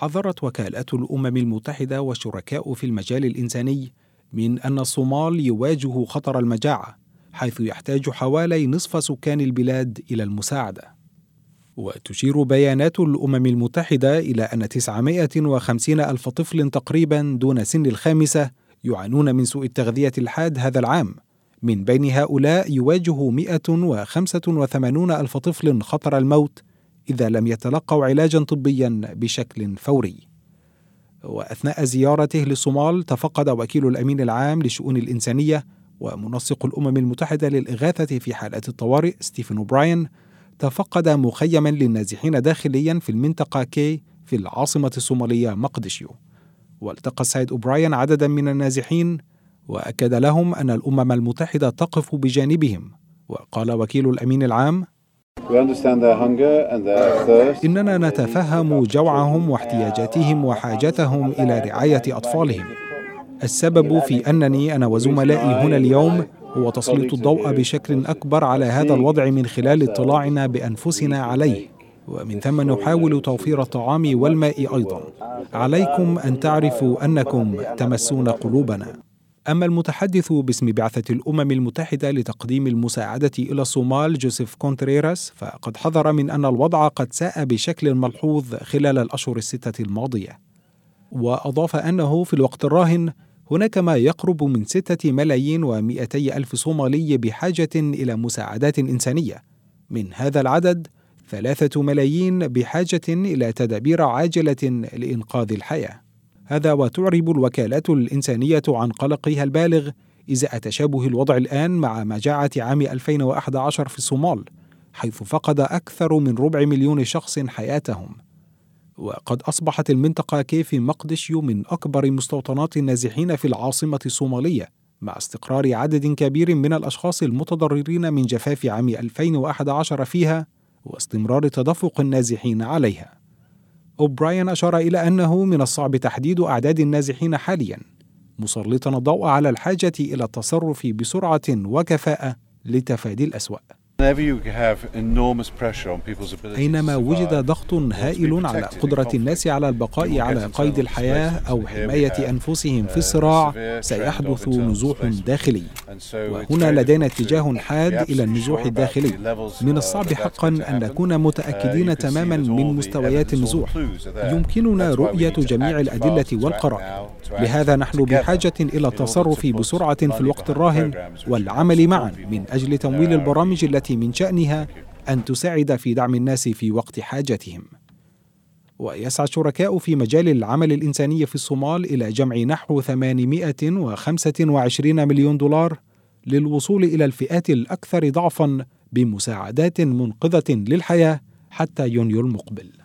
حذرت وكالات الأمم المتحدة والشركاء في المجال الإنساني من أن الصومال يواجه خطر المجاعة، حيث يحتاج حوالي نصف سكان البلاد إلى المساعدة. وتشير بيانات الأمم المتحدة إلى أن 950 ألف طفل تقريبا دون سن الخامسة يعانون من سوء التغذية الحاد هذا العام. من بين هؤلاء يواجه 185 ألف طفل خطر الموت إذا لم يتلقوا علاجا طبيا بشكل فوري. وأثناء زيارته للصومال تفقد وكيل الأمين العام للشؤون الإنسانية ومنسق الأمم المتحدة للإغاثة في حالات الطوارئ ستيفن أوبراين تفقد مخيما للنازحين داخليا في المنطقة كي في العاصمة الصومالية مقدشيو. والتقى السيد أوبراين عددا من النازحين وأكد لهم أن الأمم المتحدة تقف بجانبهم. وقال وكيل الأمين العام: إننا نتفهم جوعهم واحتياجاتهم وحاجتهم إلى رعاية أطفالهم. السبب في أنني أنا وزملائي هنا اليوم هو تسليط الضوء بشكل أكبر على هذا الوضع من خلال اطلاعنا بأنفسنا عليه، ومن ثم نحاول توفير الطعام والماء أيضا. عليكم أن تعرفوا أنكم تمسون قلوبنا. أما المتحدث باسم بعثة الأمم المتحدة لتقديم المساعدة إلى الصومال جوزيف كونتريراس فقد حذر من أن الوضع قد ساء بشكل ملحوظ خلال الأشهر الستة الماضية. وأضاف أنه في الوقت الراهن هناك ما يقرب من 6,200,000 صومالي بحاجة إلى مساعدات إنسانية. من هذا العدد 3 ملايين بحاجة إلى تدابير عاجلة لإنقاذ الحياة. هذا وتعرب الوكالات الإنسانية عن قلقها البالغ إزاء تشابه الوضع الآن مع مجاعة عام 2011 في الصومال، حيث فقد أكثر من 250,000 شخص حياتهم. وقد أصبحت المنطقة كيف مقدشيو من أكبر مستوطنات النازحين في العاصمة الصومالية، مع استقرار عدد كبير من الأشخاص المتضررين من جفاف عام 2011 فيها واستمرار تدفق النازحين عليها. أوبراين أشار إلى أنه من الصعب تحديد أعداد النازحين حالياً، مسلطاً الضوء على الحاجة إلى التصرف بسرعة وكفاءة لتفادي الأسوأ. أينما وجد ضغط هائل على قدرة الناس على البقاء على قيد الحياة أو حماية أنفسهم في الصراع سيحدث نزوح داخلي، وهنا لدينا اتجاه حاد إلى النزوح الداخلي. من الصعب حقا أن نكون متأكدين تماما من مستويات النزوح. يمكننا رؤية جميع الأدلة والقرائن، لهذا نحن بحاجة إلى التصرف بسرعة في الوقت الراهن والعمل معا من أجل تمويل البرامج التي من شأنها أن تساعد في دعم الناس في وقت حاجتهم. ويسعى الشركاء في مجال العمل الإنساني في الصومال إلى جمع نحو 825 مليون دولار للوصول إلى الفئات الأكثر ضعفاً بمساعدات منقذة للحياة حتى يونيو المقبل.